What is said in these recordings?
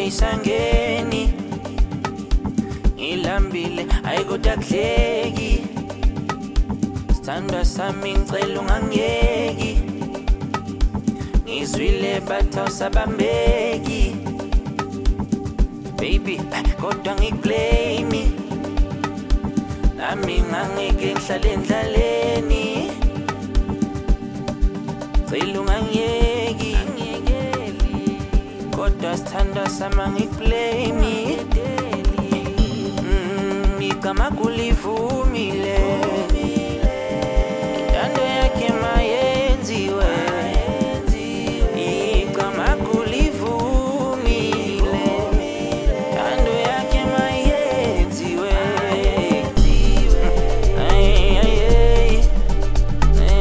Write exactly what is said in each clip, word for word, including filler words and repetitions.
ayisangeni ngilambile ayikudakleki sithandwa sami ngicela ungangiyeki ngizwile bathi awusabambeki baby kodwa ngikublame nami ngangeke ngihlale endlaleni cela ungangiyeki kodwa sithandwa sama ngikublame igama kulivumile intando yakhe mayenziwe igama kulivumile intando yakhe mayenziwe ay ay ay ay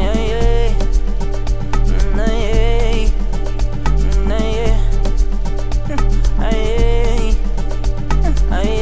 ay ay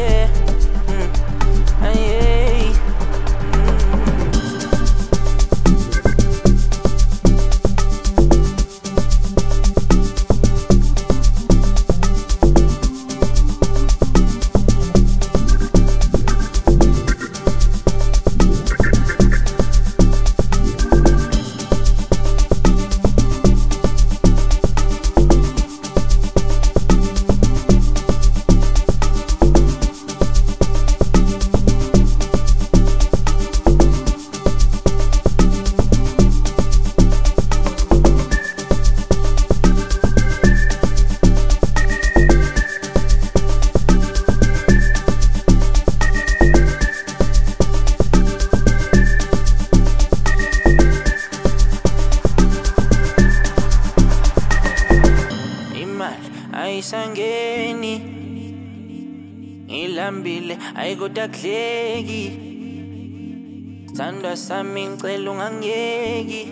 ayisangeni ngilambile ayikudakleki sithandwa sami ngicela ungangiyeki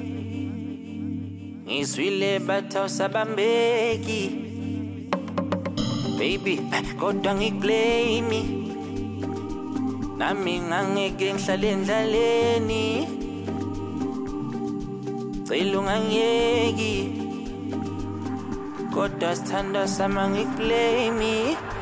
ngizwile bathi awusabambeki baby kodwa ngikublame nami ngangeke ngihlale endlaleni cela ungangiyeki kodwa sithandwa sama ngikublame